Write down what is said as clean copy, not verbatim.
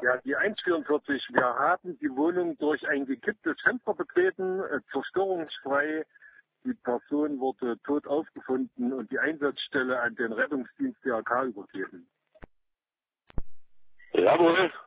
Ja, die 144. Wir haben die Wohnung durch ein gekipptes Fenster betreten, zerstörungsfrei. Die Person wurde tot aufgefunden und die Einsatzstelle an den Rettungsdienst DRK übergeben. Jawohl.